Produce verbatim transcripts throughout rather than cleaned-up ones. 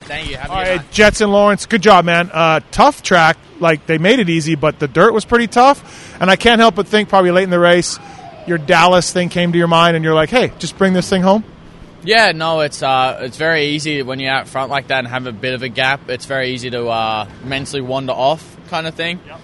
Thank you. Have a All good right, night. Jetson Lawrence, good job, man. Uh, tough track. Like, they made it easy, but the dirt was pretty tough. And I can't help but think probably late in the race, your Dallas thing came to your mind, and you're like, hey, just bring this thing home? Yeah, no, it's uh, it's very easy when you're out front like that and have a bit of a gap. It's very easy to uh, mentally wander off kind of thing. Yep.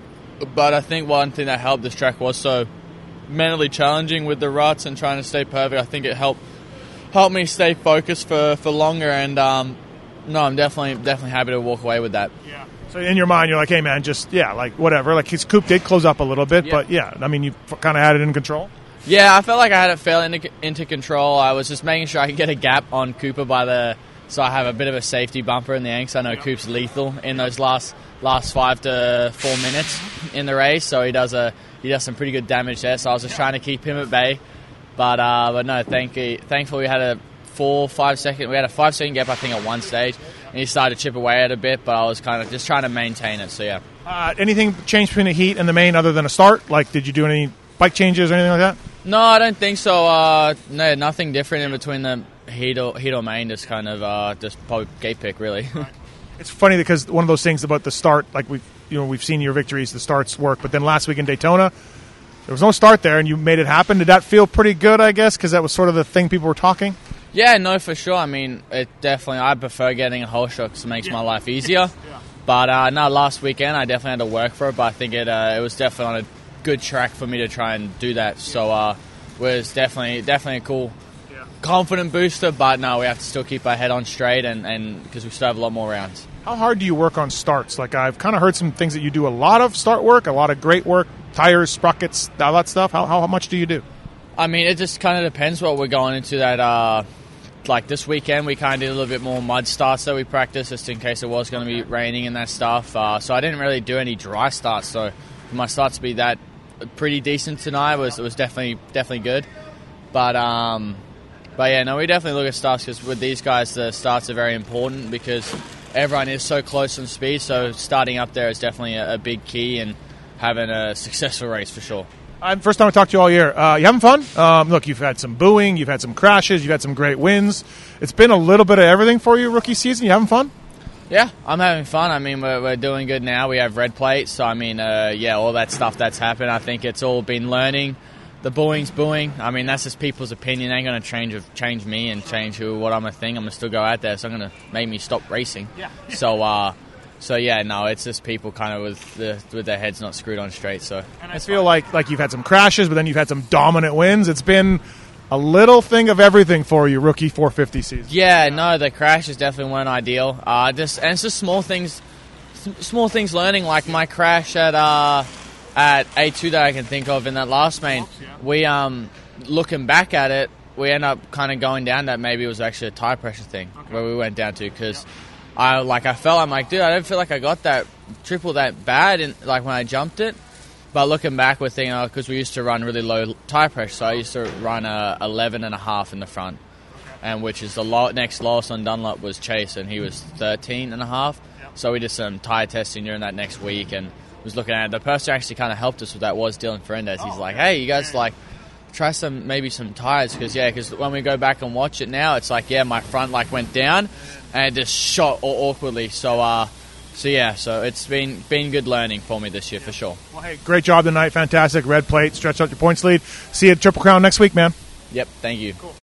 But I think one thing that helped this track was so mentally challenging with the ruts and trying to stay perfect. I think it helped helped me stay focused for, for longer. And um, no, I'm definitely definitely happy to walk away with that. Yeah. So in your mind, you're like, hey, man, just, yeah, like, whatever. Like, his coupe did close up a little bit, Yeah. but, yeah, I mean, you kind of had it in control? Yeah, I felt like I had it fairly into, into control. I was just making sure I could get a gap on Cooper by the... So I have a bit of a safety bumper in the end, because I know yeah. Coop's lethal in those last last five to four minutes in the race. So he does a he does some pretty good damage there. So I was just trying to keep him at bay. But uh, but no, thank you. Thankfully we had a four, five second... We had a five second gap, I think, at one stage. And he started to chip away at a bit, but I was kind of just trying to maintain it, so yeah. Uh, anything changed between the heat and the main other than a start? Like, did you do any bike changes or anything like that? No, I don't think so. Uh, no, nothing different in between the heat or, heat or main, just kind of uh, just probably gate pick, really. Right. It's funny because one of those things about the start, like we've, you know, we've seen your victories, the starts work, but then last week in Daytona, there was no start there, and you made it happen. Did that feel pretty good, I guess, because that was sort of the thing people were talking? Yeah, no, for sure. I mean, it definitely, I prefer getting a whole shot because it makes yeah. my life easier. Yeah. But uh, no, last weekend I definitely had to work for it, but I think it uh, it was definitely on a good track for me to try and do that. Yeah. So uh, it was definitely definitely a cool, yeah. confident booster. But no, we have to still keep our head on straight, and and because we still have a lot more rounds. How hard do you work on starts? Like, I've kind of heard some things that you do a lot of start work, a lot of great work, tires, sprockets, all that stuff. How how, how much do you do? I mean, it just kind of depends what we're going into that. Uh, Like this weekend, we kind of did a little bit more mud starts that we practiced just in case it was going to be raining and that stuff. Uh, so I didn't really do any dry starts. So for my start to be that pretty decent tonight was it was definitely definitely good. But um, but yeah, no, we definitely look at starts because with these guys, the starts are very important because everyone is so close on speed. So starting up there is definitely a, a big key and having a successful race for sure. Uh, first time I talked to you all year. Uh, you having fun? Um, look, you've had some booing, you've had some crashes, you've had some great wins. It's been a little bit of everything for you rookie season. You having fun? Yeah, I'm having fun. I mean, we're, we're doing good now. We have red plates. So, I mean, uh, yeah, all that stuff that's happened, I think it's all been learning. The booing's booing. I mean, that's just people's opinion. It ain't going to change change me and change who what I'm a thing. I'm going to still go out there. So, I'm going to make me stop racing. Yeah. So, uh... So yeah, no, it's just people kind of with the, with their heads not screwed on straight. So and I feel like like you've had some crashes, but then you've had some dominant wins. It's been a little thing of everything for you, rookie four fifty season. Yeah, no, the crashes definitely weren't ideal. Uh, just and it's just small things, small things learning. Like my crash at uh, at A two that I can think of in that last main. We um looking back at it, we end up kind of going down that maybe it was actually a tire pressure thing okay. where we went down to because. I like I felt I'm like dude I don't feel like I got that triple that bad in like when I jumped it, but looking back we're thinking oh because we used to run really low tire pressure, so I used to run a eleven and a half in the front, and which is the low, next lowest on Dunlop was Chase and he was thirteen and a half. So we did some tire testing during that next week and was looking at it. The person who actually kind of helped us with that was Dylan Ferendez. He's like hey you guys like try some maybe some tires because yeah because when we go back and watch it now it's like yeah my front like went down and it just shot awkwardly so uh so yeah so it's been been good learning for me this year for sure. Well hey, great job tonight, fantastic red plate, stretch out your points lead. See you at Triple Crown next week, man. Yep, thank you. Cool.